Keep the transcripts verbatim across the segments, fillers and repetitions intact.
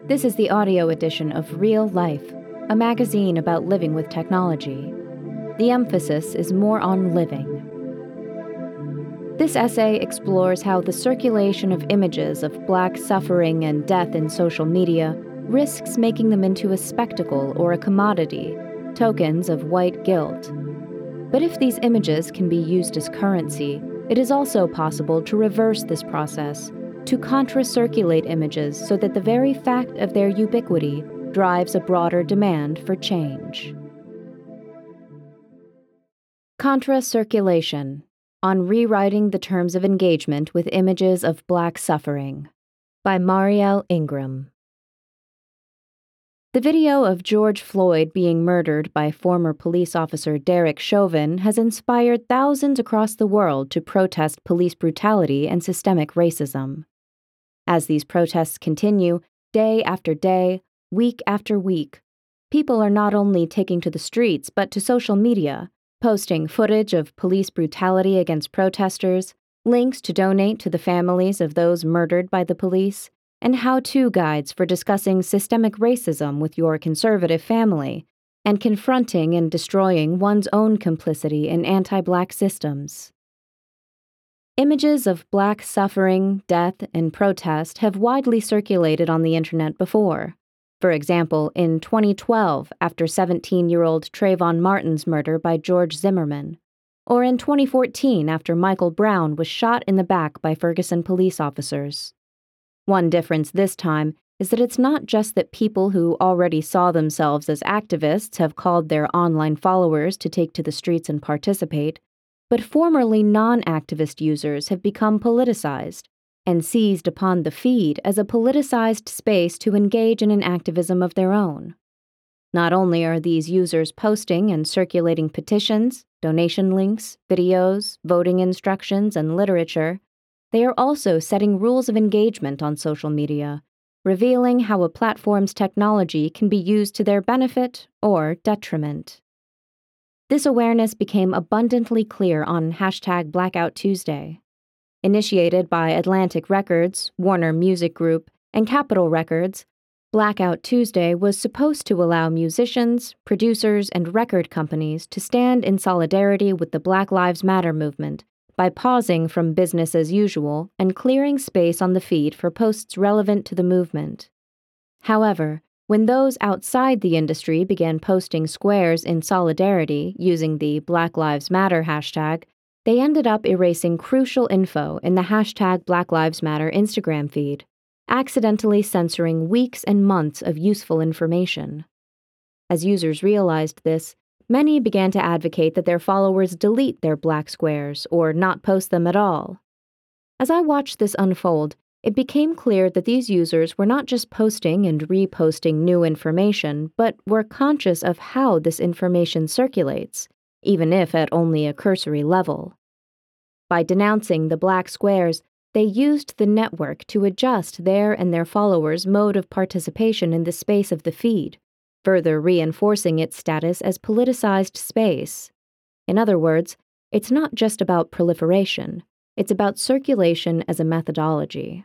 This is the audio edition of Real Life, a magazine about living with technology. The emphasis is more on living. This essay explores how the circulation of images of Black suffering and death in social media risks making them into a spectacle or a commodity, tokens of white guilt. But if these images can be used as currency, it is also possible to reverse this process, to contra-circulate images so that the very fact of their ubiquity drives a broader demand for change. Contra-circulation, on rewriting the terms of engagement with images of Black suffering, by Marielle Ingram. The video of George Floyd being murdered by former police officer Derek Chauvin has inspired thousands across the world to protest police brutality and systemic racism. As these protests continue, day after day, week after week, people are not only taking to the streets but to social media, posting footage of police brutality against protesters, links to donate to the families of those murdered by the police, and how-to guides for discussing systemic racism with your conservative family, and confronting and destroying one's own complicity in anti-Black systems. Images of Black suffering, death, and protest have widely circulated on the internet before. For example, in twenty twelve, after seventeen-year-old Trayvon Martin's murder by George Zimmerman, or in twenty fourteen after Michael Brown was shot in the back by Ferguson police officers. One difference this time is that it's not just that people who already saw themselves as activists have called their online followers to take to the streets and participate, but formerly non-activist users have become politicized and seized upon the feed as a politicized space to engage in an activism of their own. Not only are these users posting and circulating petitions, donation links, videos, voting instructions, and literature, they are also setting rules of engagement on social media, revealing how a platform's technology can be used to their benefit or detriment. This awareness became abundantly clear on hashtag Blackout Tuesday. Initiated by Atlantic Records, Warner Music Group, and Capitol Records, Blackout Tuesday was supposed to allow musicians, producers, and record companies to stand in solidarity with the Black Lives Matter movement by pausing from business as usual and clearing space on the feed for posts relevant to the movement. However, when those outside the industry began posting squares in solidarity using the Black Lives Matter hashtag, they ended up erasing crucial info in the hashtag Black Lives Matter Instagram feed, accidentally censoring weeks and months of useful information. As users realized this, many began to advocate that their followers delete their Black squares or not post them at all. As I watched this unfold, it became clear that these users were not just posting and reposting new information, but were conscious of how this information circulates, even if at only a cursory level. By denouncing the Black squares, they used the network to adjust their and their followers' mode of participation in the space of the feed, further reinforcing its status as politicized space. In other words, it's not just about proliferation, it's about circulation as a methodology.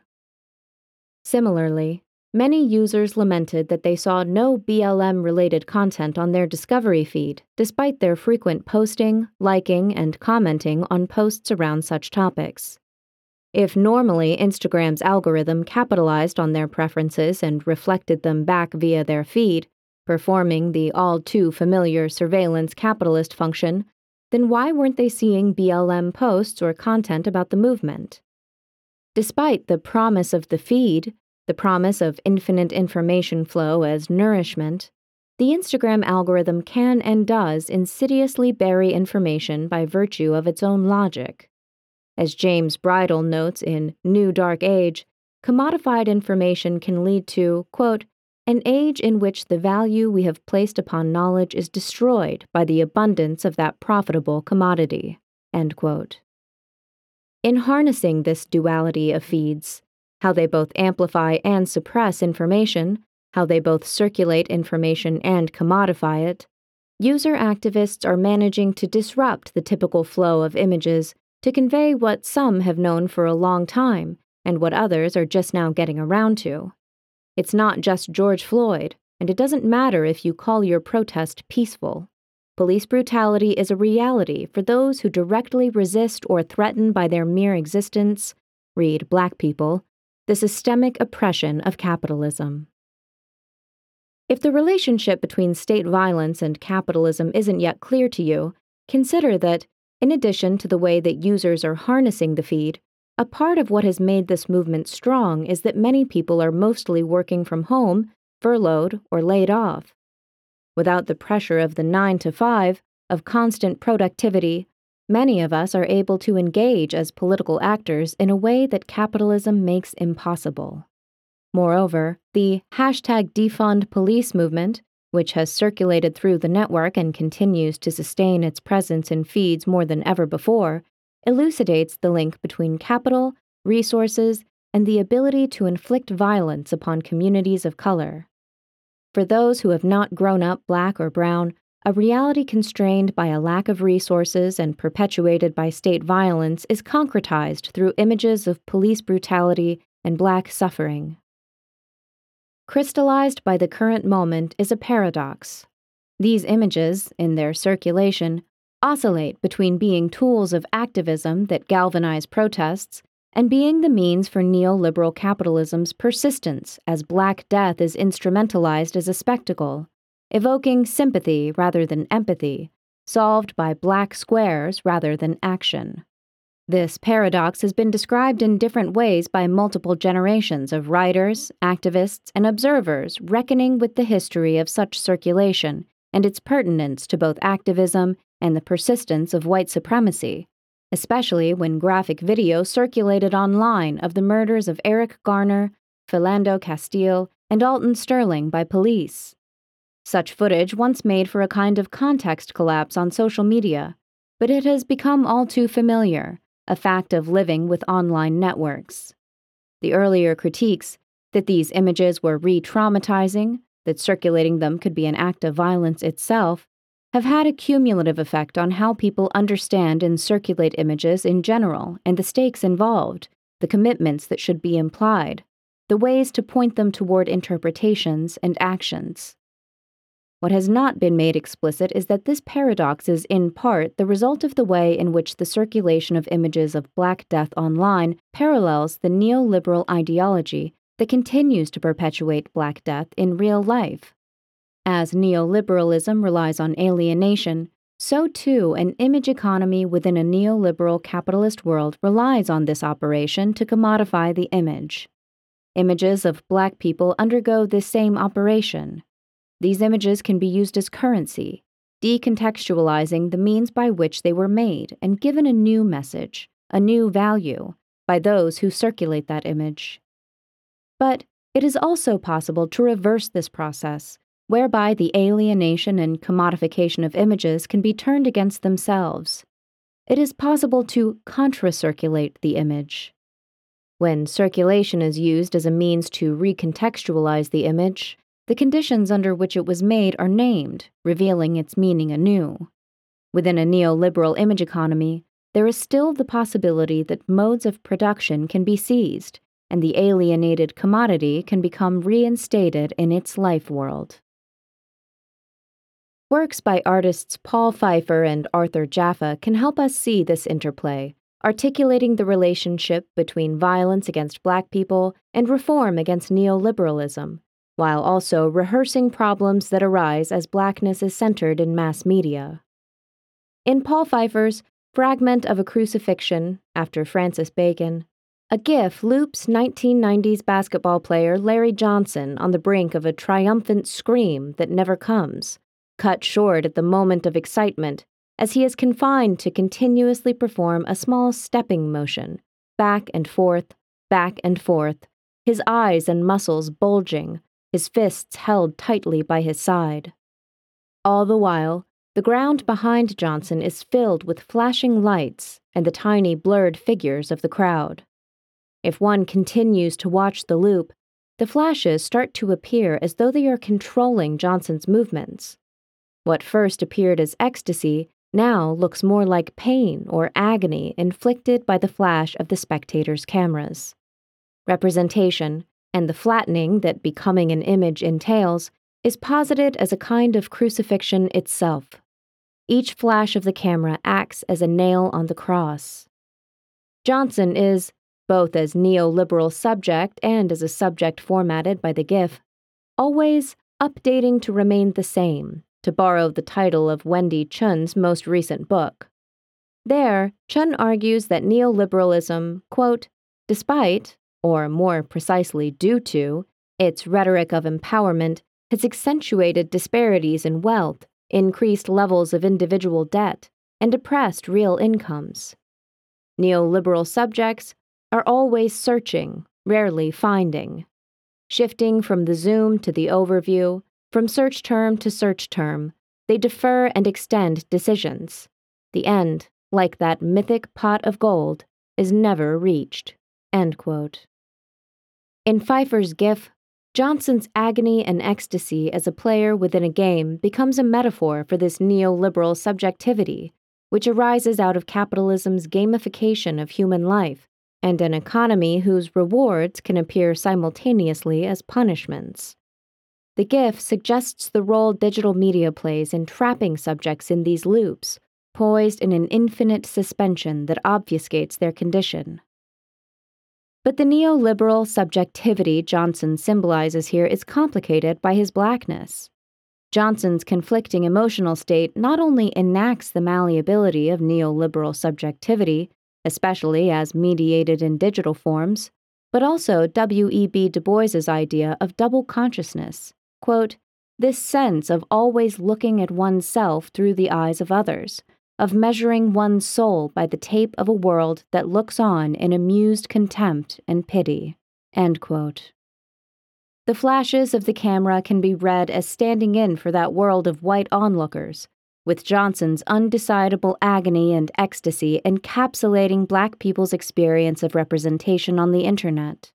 Similarly, many users lamented that they saw no B L M-related content on their discovery feed, despite their frequent posting, liking, and commenting on posts around such topics. If normally Instagram's algorithm capitalized on their preferences and reflected them back via their feed, performing the all-too-familiar surveillance capitalist function, then why weren't they seeing B L M posts or content about the movement? Despite the promise of the feed, the promise of infinite information flow as nourishment, the Instagram algorithm can and does insidiously bury information by virtue of its own logic. As James Bridle notes in New Dark Age, commodified information can lead to, quote, an age in which the value we have placed upon knowledge is destroyed by the abundance of that profitable commodity, end quote. In harnessing this duality of feeds, how they both amplify and suppress information, how they both circulate information and commodify it, user activists are managing to disrupt the typical flow of images to convey what some have known for a long time and what others are just now getting around to. It's not just George Floyd, and it doesn't matter if you call your protest peaceful. Police brutality is a reality for those who directly resist or threaten by their mere existence, read Black people, the systemic oppression of capitalism. If the relationship between state violence and capitalism isn't yet clear to you, consider that, in addition to the way that users are harnessing the feed, a part of what has made this movement strong is that many people are mostly working from home, furloughed, or laid off. Without the pressure of the nine to five, of constant productivity, many of us are able to engage as political actors in a way that capitalism makes impossible. Moreover, the hashtag defund police movement, which has circulated through the network and continues to sustain its presence in feeds more than ever before, elucidates the link between capital, resources, and the ability to inflict violence upon communities of color. For those who have not grown up Black or brown, a reality constrained by a lack of resources and perpetuated by state violence is concretized through images of police brutality and Black suffering. Crystallized by the current moment is a paradox. These images, in their circulation, oscillate between being tools of activism that galvanize protests and being the means for neoliberal capitalism's persistence as Black death is instrumentalized as a spectacle, evoking sympathy rather than empathy, solved by Black squares rather than action. This paradox has been described in different ways by multiple generations of writers, activists, and observers reckoning with the history of such circulation and its pertinence to both activism and the persistence of white supremacy, especially when graphic video circulated online of the murders of Eric Garner, Philando Castile, and Alton Sterling by police. Such footage once made for a kind of context collapse on social media, but it has become all too familiar, a fact of living with online networks. The earlier critiques, that these images were re-traumatizing, that circulating them could be an act of violence itself, have had a cumulative effect on how people understand and circulate images in general and the stakes involved, the commitments that should be implied, the ways to point them toward interpretations and actions. What has not been made explicit is that this paradox is in part the result of the way in which the circulation of images of Black death online parallels the neoliberal ideology that continues to perpetuate Black death in real life. As neoliberalism relies on alienation, so too an image economy within a neoliberal capitalist world relies on this operation to commodify the image. Images of Black people undergo this same operation. These images can be used as currency, decontextualizing the means by which they were made and given a new message, a new value, by those who circulate that image. But it is also possible to reverse this process, whereby the alienation and commodification of images can be turned against themselves. It is possible to contra-circulate the image. When circulation is used as a means to recontextualize the image, the conditions under which it was made are named, revealing its meaning anew. Within a neoliberal image economy, there is still the possibility that modes of production can be seized, and the alienated commodity can become reinstated in its life world. Works by artists Paul Pfeiffer and Arthur Jaffa can help us see this interplay, articulating the relationship between violence against Black people and reform against neoliberalism, while also rehearsing problems that arise as Blackness is centered in mass media. In Paul Pfeiffer's Fragment of a Crucifixion, after Francis Bacon, a GIF loops nineteen nineties basketball player Larry Johnson on the brink of a triumphant scream that never comes, cut short at the moment of excitement as he is confined to continuously perform a small stepping motion, back and forth, back and forth, his eyes and muscles bulging, his fists held tightly by his side. All the while, the ground behind Johnson is filled with flashing lights and the tiny blurred figures of the crowd. If one continues to watch the loop, the flashes start to appear as though they are controlling Johnson's movements. What first appeared as ecstasy now looks more like pain or agony inflicted by the flash of the spectators' cameras. Representation, and the flattening that becoming an image entails is posited as a kind of crucifixion itself. Each flash of the camera acts as a nail on the cross. Johnson is, both as neoliberal subject and as a subject formatted by the GIF, always updating to remain the same, to borrow the title of Wendy Chun's most recent book. There, Chun argues that neoliberalism, quote, despite, or more precisely due to, its rhetoric of empowerment, has accentuated disparities in wealth, increased levels of individual debt, and depressed real incomes. Neoliberal subjects are always searching, rarely finding. Shifting from the zoom to the overview, from search term to search term, they defer and extend decisions. The end, like that mythic pot of gold, is never reached. End quote. In Pfeiffer's GIF, Johnson's agony and ecstasy as a player within a game becomes a metaphor for this neoliberal subjectivity, which arises out of capitalism's gamification of human life and an economy whose rewards can appear simultaneously as punishments. The GIF suggests the role digital media plays in trapping subjects in these loops, poised in an infinite suspension that obfuscates their condition. But the neoliberal subjectivity Johnson symbolizes here is complicated by his blackness. Johnson's conflicting emotional state not only enacts the malleability of neoliberal subjectivity, especially as mediated in digital forms, but also W E B Du Bois's idea of double consciousness, quote, this sense of always looking at oneself through the eyes of others, of measuring one's soul by the tape of a world that looks on in amused contempt and pity, end quote. The flashes of the camera can be read as standing in for that world of white onlookers, with Johnson's undecidable agony and ecstasy encapsulating Black people's experience of representation on the Internet.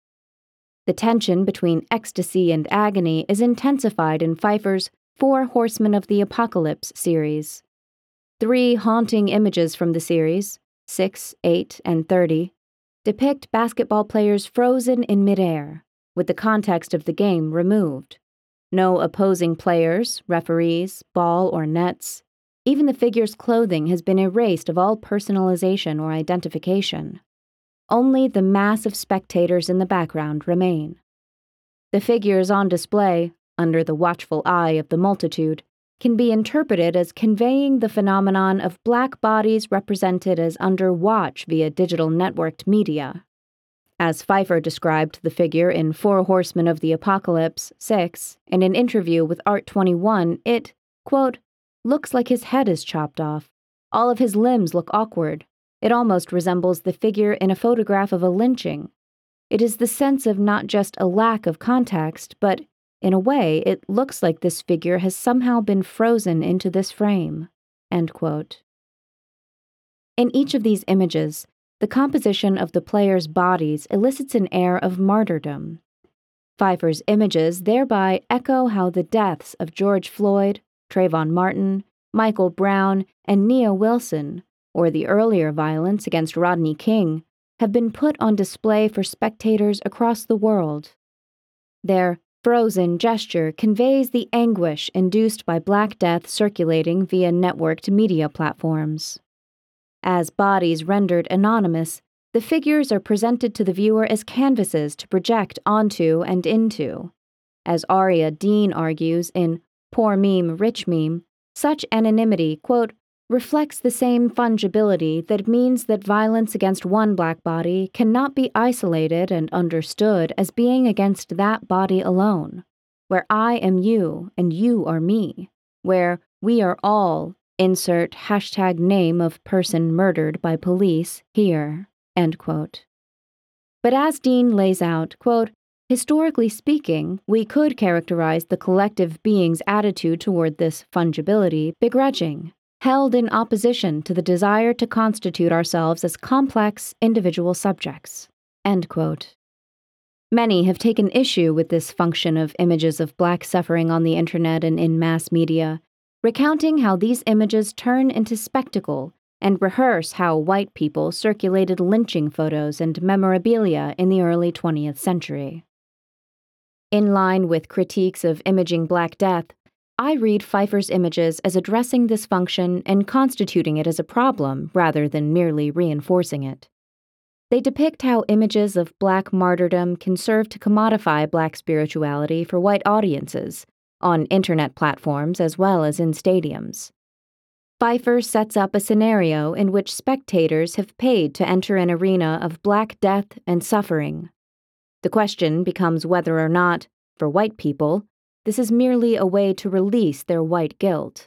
The tension between ecstasy and agony is intensified in Pfeiffer's Four Horsemen of the Apocalypse series. Three haunting images from the series, six, eight, and thirty, depict basketball players frozen in midair, with the context of the game removed. No opposing players, referees, ball, or nets. Even the figure's clothing has been erased of all personalization or identification. Only the mass of spectators in the background remain. The figures on display, under the watchful eye of the multitude, can be interpreted as conveying the phenomenon of Black bodies represented as under watch via digital networked media. As Pfeiffer described the figure in Four Horsemen of the Apocalypse, six, in an interview with Art twenty-one, it, quote, looks like his head is chopped off. All of his limbs look awkward. It almost resembles the figure in a photograph of a lynching. It is the sense of not just a lack of context, but, in a way, it looks like this figure has somehow been frozen into this frame, end quote. In each of these images, the composition of the players' bodies elicits an air of martyrdom. Pfeiffer's images thereby echo how the deaths of George Floyd, Trayvon Martin, Michael Brown, and Nia Wilson, or the earlier violence against Rodney King, have been put on display for spectators across the world. Their frozen gesture conveys the anguish induced by Black death circulating via networked media platforms. As bodies rendered anonymous, the figures are presented to the viewer as canvases to project onto and into. As Aria Dean argues in Poor Meme, Rich Meme, such anonymity, quote, reflects the same fungibility that means that violence against one Black body cannot be isolated and understood as being against that body alone, where I am you and you are me, where we are all insert hashtag name of person murdered by police here, end quote. But as Dean lays out, quote, historically speaking, we could characterize the collective being's attitude toward this fungibility begrudging, held in opposition to the desire to constitute ourselves as complex individual subjects, end quote. Many have taken issue with this function of images of Black suffering on the Internet and in mass media, recounting how these images turn into spectacle and rehearse how white people circulated lynching photos and memorabilia in the early twentieth century. In line with critiques of imaging Black Death, I read Pfeiffer's images as addressing this function and constituting it as a problem rather than merely reinforcing it. They depict how images of Black martyrdom can serve to commodify Black spirituality for white audiences, on internet platforms as well as in stadiums. Pfeiffer sets up a scenario in which spectators have paid to enter an arena of Black death and suffering. The question becomes whether or not, for white people, this is merely a way to release their white guilt.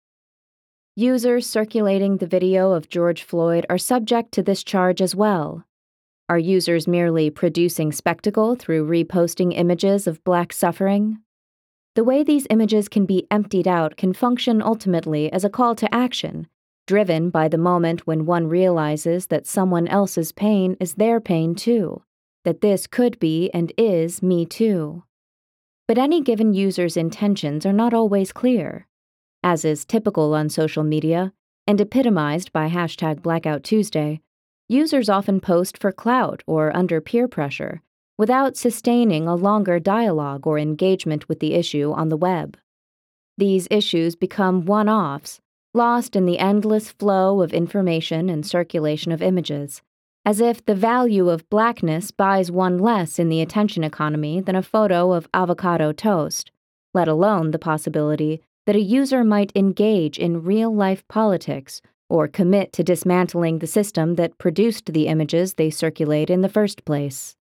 Users circulating the video of George Floyd are subject to this charge as well. Are users merely producing spectacle through reposting images of Black suffering? The way these images can be emptied out can function ultimately as a call to action, driven by the moment when one realizes that someone else's pain is their pain too, that this could be and is me too. But any given user's intentions are not always clear. As is typical on social media, and epitomized by hashtag Blackout Tuesday, users often post for clout or under peer pressure, without sustaining a longer dialogue or engagement with the issue on the web. These issues become one-offs, lost in the endless flow of information and circulation of images, as if the value of Blackness buys one less in the attention economy than a photo of avocado toast, let alone the possibility that a user might engage in real-life politics or commit to dismantling the system that produced the images they circulate in the first place.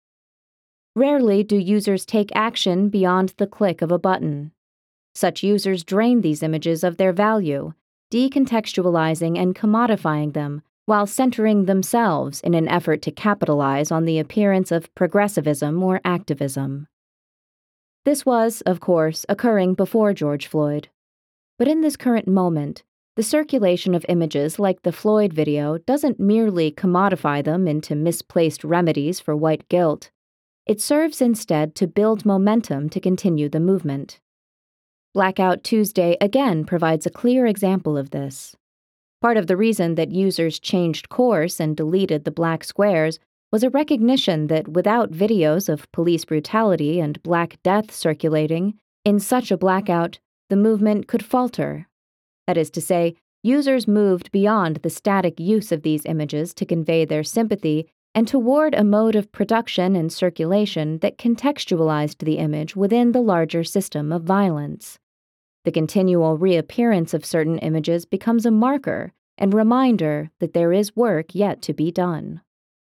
Rarely do users take action beyond the click of a button. Such users drain these images of their value, decontextualizing and commodifying them while centering themselves in an effort to capitalize on the appearance of progressivism or activism. This was, of course, occurring before George Floyd. But in this current moment, the circulation of images like the Floyd video doesn't merely commodify them into misplaced remedies for white guilt. It serves instead to build momentum to continue the movement. Blackout Tuesday again provides a clear example of this. Part of the reason that users changed course and deleted the Black squares was a recognition that without videos of police brutality and Black death circulating, in such a blackout, the movement could falter. That is to say, users moved beyond the static use of these images to convey their sympathy and toward a mode of production and circulation that contextualized the image within the larger system of violence. The continual reappearance of certain images becomes a marker and reminder that there is work yet to be done.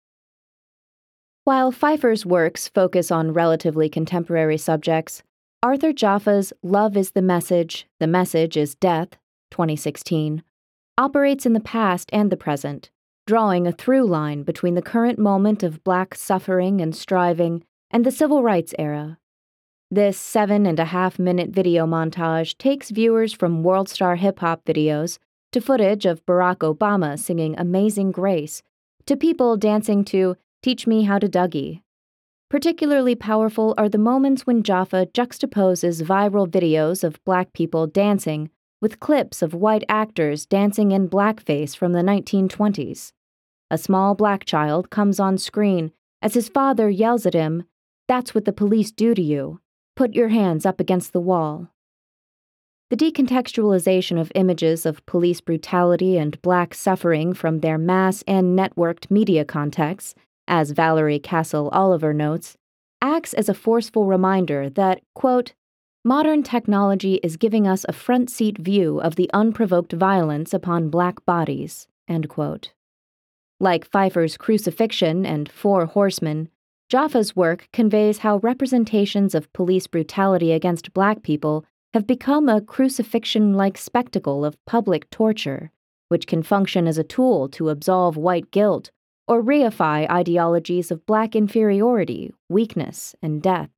While Pfeiffer's works focus on relatively contemporary subjects, Arthur Jafa's Love is the Message, the Message is Death, twenty sixteen, operates in the past and the present, drawing a through line between the current moment of Black suffering and striving and the Civil Rights era. This seven and a half minute video montage takes viewers from world star hip-hop videos to footage of Barack Obama singing Amazing Grace to people dancing to Teach Me How to Dougie. Particularly powerful are the moments when Jafa juxtaposes viral videos of Black people dancing with clips of white actors dancing in blackface from the nineteen twenties. A small Black child comes on screen as his father yells at him, "That's what the police do to you. Put your hands up against the wall." The decontextualization of images of police brutality and Black suffering from their mass and networked media contexts, as Valerie Castle Oliver notes, acts as a forceful reminder that, quote, modern technology is giving us a front-seat view of the unprovoked violence upon Black bodies, end quote. Like Pfeiffer's Crucifixion and Four Horsemen, Jafa's work conveys how representations of police brutality against Black people have become a crucifixion-like spectacle of public torture, which can function as a tool to absolve white guilt or reify ideologies of Black inferiority, weakness, and death.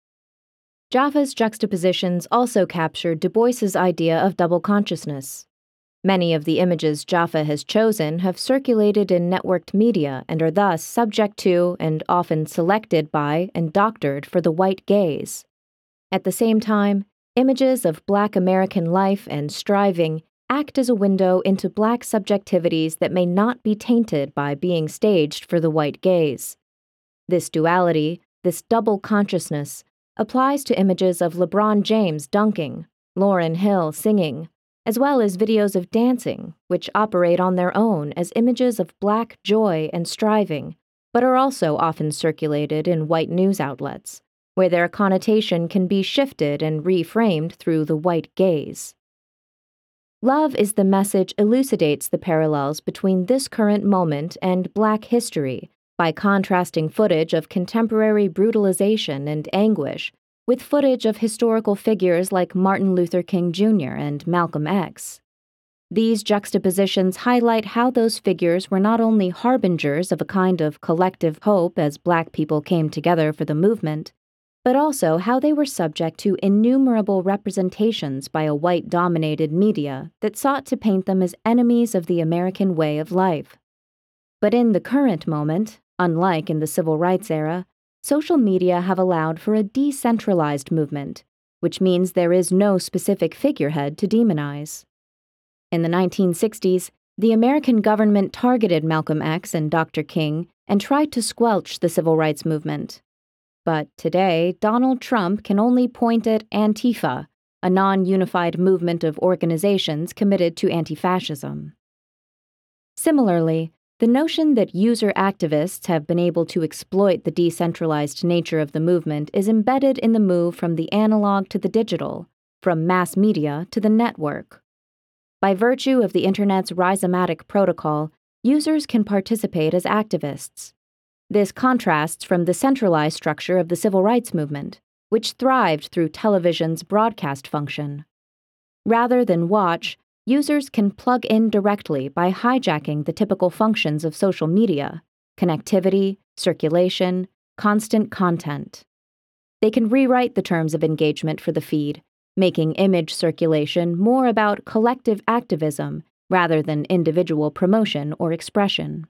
Jafa's juxtapositions also capture Du Bois's idea of double consciousness. Many of the images Jafa has chosen have circulated in networked media and are thus subject to and often selected by and doctored for the white gaze. At the same time, images of Black American life and striving act as a window into Black subjectivities that may not be tainted by being staged for the white gaze. This duality, this double consciousness, applies to images of LeBron James dunking, Lauryn Hill singing, as well as videos of dancing, which operate on their own as images of Black joy and striving, but are also often circulated in white news outlets, where their connotation can be shifted and reframed through the white gaze. Love is the Message elucidates the parallels between this current moment and Black history by contrasting footage of contemporary brutalization and anguish with footage of historical figures like Martin Luther King Junior and Malcolm X. These juxtapositions highlight how those figures were not only harbingers of a kind of collective hope as Black people came together for the movement, but also how they were subject to innumerable representations by a white-dominated media that sought to paint them as enemies of the American way of life. But in the current moment, unlike in the Civil Rights era, social media have allowed for a decentralized movement, which means there is no specific figurehead to demonize. In the nineteen sixties, the American government targeted Malcolm X and Doctor King and tried to squelch the civil rights movement. But today, Donald Trump can only point at Antifa, a non-unified movement of organizations committed to anti-fascism. Similarly, the notion that user activists have been able to exploit the decentralized nature of the movement is embedded in the move from the analog to the digital, from mass media to the network. By virtue of the Internet's rhizomatic protocol, users can participate as activists. This contrasts from the centralized structure of the civil rights movement, which thrived through television's broadcast function. Rather than watch, users can plug in directly by hijacking the typical functions of social media: connectivity, circulation, constant content. They can rewrite the terms of engagement for the feed, making image circulation more about collective activism rather than individual promotion or expression.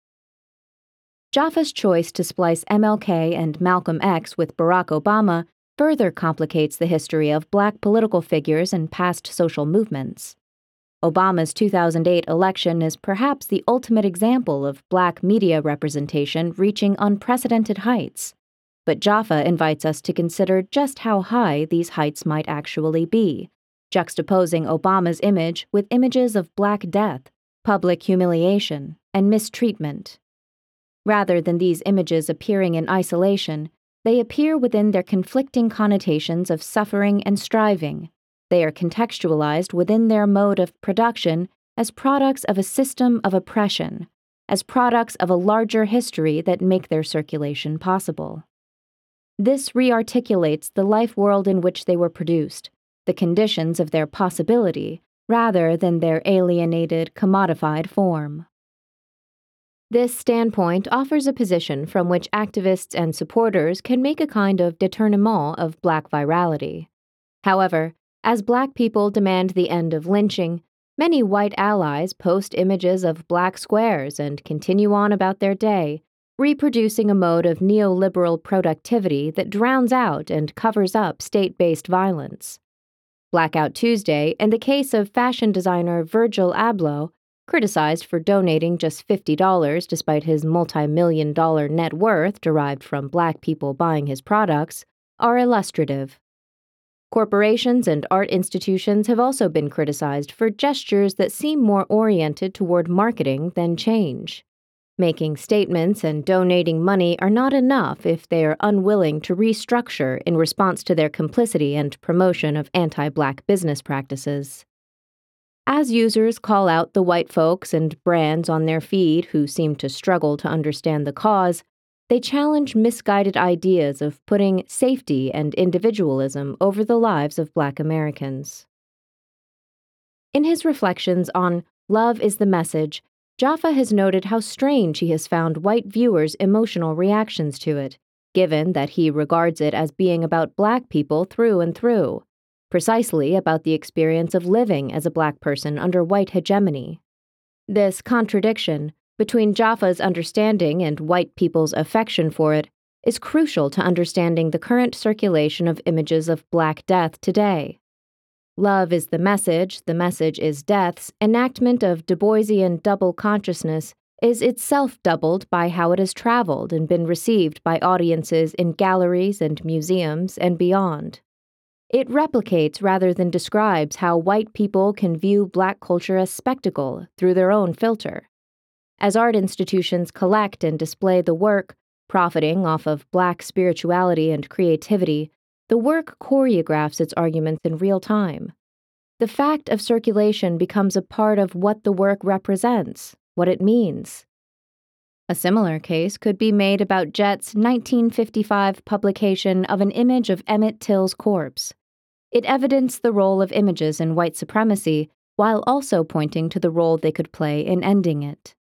Jaffa's choice to splice M L K and Malcolm X with Barack Obama further complicates the history of Black political figures and past social movements. Obama's two thousand eight election is perhaps the ultimate example of Black media representation reaching unprecedented heights, but Jaffa invites us to consider just how high these heights might actually be, juxtaposing Obama's image with images of Black death, public humiliation, and mistreatment. Rather than these images appearing in isolation, they appear within their conflicting connotations of suffering and striving. They are contextualized within their mode of production as products of a system of oppression, as products of a larger history that make their circulation possible. This rearticulates the life world in which they were produced, the conditions of their possibility, rather than their alienated, commodified form. This standpoint offers a position from which activists and supporters can make a kind of détournement of Black virality. However, as Black people demand the end of lynching, many white allies post images of Black squares and continue on about their day, reproducing a mode of neoliberal productivity that drowns out and covers up state-based violence. Blackout Tuesday, and the case of fashion designer Virgil Abloh, criticized for donating just fifty dollars despite his multi-million dollar net worth derived from Black people buying his products, are illustrative. Corporations and art institutions have also been criticized for gestures that seem more oriented toward marketing than change. Making statements and donating money are not enough if they are unwilling to restructure in response to their complicity and promotion of anti-Black business practices. As users call out the white folks and brands on their feed who seem to struggle to understand the cause, they challenge misguided ideas of putting safety and individualism over the lives of Black Americans. In his reflections on Love is the Message, Jaffa has noted how strange he has found white viewers' emotional reactions to it, given that he regards it as being about Black people through and through, precisely about the experience of living as a Black person under white hegemony. This contradiction between Jaffa's understanding and white people's affection for it is crucial to understanding the current circulation of images of Black death today. Love is the Message, the Message is Death's enactment of Du Boisian double consciousness is itself doubled by how it has traveled and been received by audiences in galleries and museums and beyond. It replicates rather than describes how white people can view Black culture as spectacle through their own filter. As art institutions collect and display the work, profiting off of Black spirituality and creativity, the work choreographs its arguments in real time. The fact of circulation becomes a part of what the work represents, what it means. A similar case could be made about Jet's nineteen fifty-five publication of an image of Emmett Till's corpse. It evidenced the role of images in white supremacy while also pointing to the role they could play in ending it.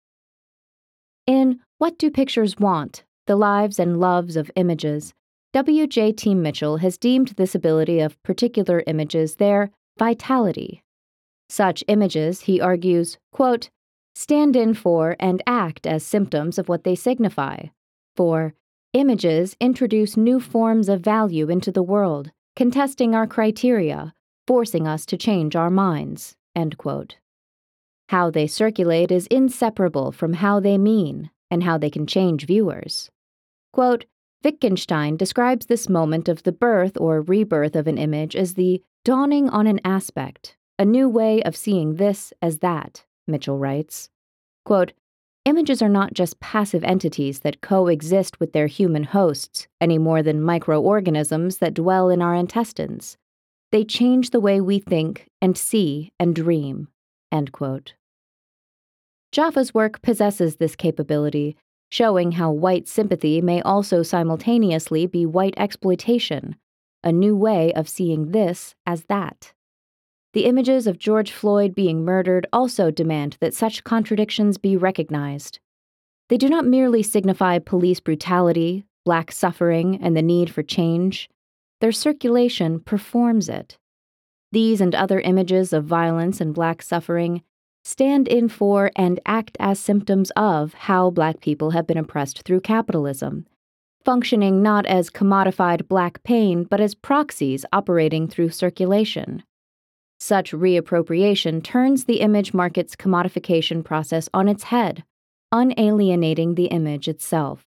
In What Do Pictures Want? The Lives and Loves of Images, W J T Mitchell has deemed this ability of particular images their vitality. Such images, he argues, quote, stand in for and act as symptoms of what they signify. For images introduce new forms of value into the world, contesting our criteria, forcing us to change our minds, end quote. How they circulate is inseparable from how they mean and how they can change viewers. Quote, Wittgenstein describes this moment of the birth or rebirth of an image as the dawning on an aspect, a new way of seeing this as that, Mitchell writes. Quote, images are not just passive entities that coexist with their human hosts any more than microorganisms that dwell in our intestines. They change the way we think and see and dream, end quote. Jaffa's work possesses this capability, showing how white sympathy may also simultaneously be white exploitation, a new way of seeing this as that. The images of George Floyd being murdered also demand that such contradictions be recognized. They do not merely signify police brutality, Black suffering, and the need for change. Their circulation performs it. These and other images of violence and Black suffering stand in for and act as symptoms of how Black people have been oppressed through capitalism, functioning not as commodified Black pain but as proxies operating through circulation. Such reappropriation turns the image market's commodification process on its head, unalienating the image itself.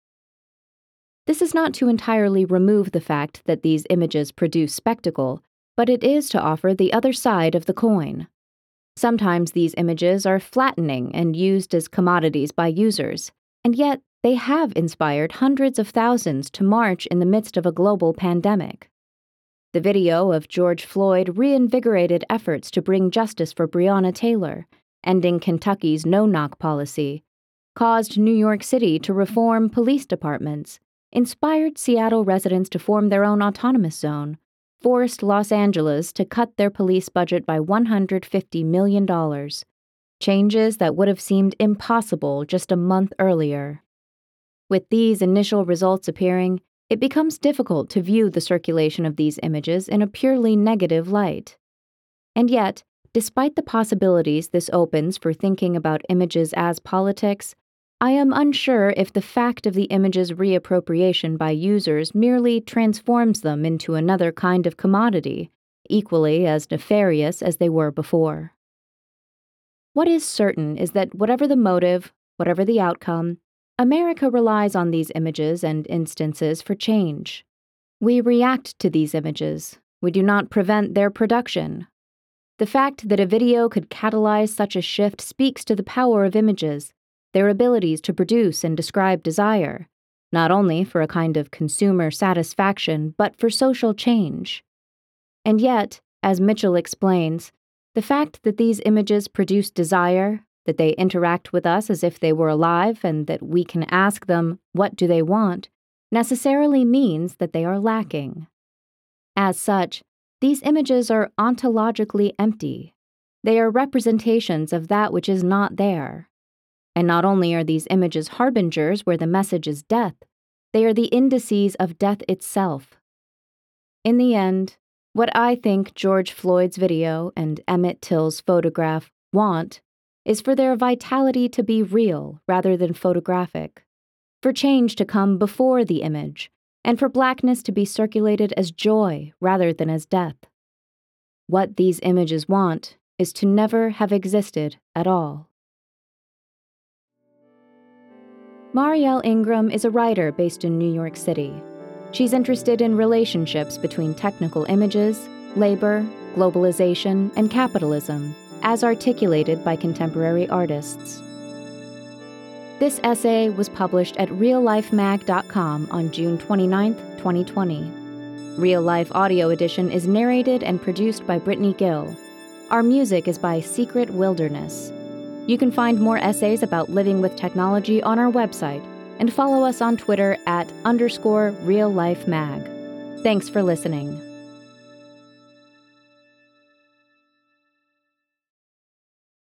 This is not to entirely remove the fact that these images produce spectacle, but it is to offer the other side of the coin. Sometimes these images are flattening and used as commodities by users, and yet they have inspired hundreds of thousands to march in the midst of a global pandemic. The video of George Floyd reinvigorated efforts to bring justice for Breonna Taylor, ending Kentucky's no-knock policy, caused New York City to reform police departments, inspired Seattle residents to form their own autonomous zone, forced Los Angeles to cut their police budget by one hundred fifty million dollars, changes that would have seemed impossible just a month earlier. With these initial results appearing, it becomes difficult to view the circulation of these images in a purely negative light. And yet, despite the possibilities this opens for thinking about images as politics, I am unsure if the fact of the image's reappropriation by users merely transforms them into another kind of commodity, equally as nefarious as they were before. What is certain is that whatever the motive, whatever the outcome, America relies on these images and instances for change. We react to these images. We do not prevent their production. The fact that a video could catalyze such a shift speaks to the power of images, their abilities to produce and describe desire, not only for a kind of consumer satisfaction, but for social change. And yet, as Mitchell explains, the fact that these images produce desire, that they interact with us as if they were alive and that we can ask them, what do they want, necessarily means that they are lacking. As such, these images are ontologically empty. They are representations of that which is not there. And not only are these images harbingers where the message is death, they are the indices of death itself. In the end, what I think George Floyd's video and Emmett Till's photograph want is for their vitality to be real rather than photographic, for change to come before the image, and for Blackness to be circulated as joy rather than as death. What these images want is to never have existed at all. Marielle Ingram is a writer based in New York City. She's interested in relationships between technical images, labor, globalization, and capitalism, as articulated by contemporary artists. This essay was published at real life mag dot com on June twenty-ninth, twenty twenty. Real Life Audio Edition is narrated and produced by Brittany Gill. Our music is by Secret Wilderness. You can find more essays about living with technology on our website and follow us on Twitter at underscore real life mag. Thanks for listening.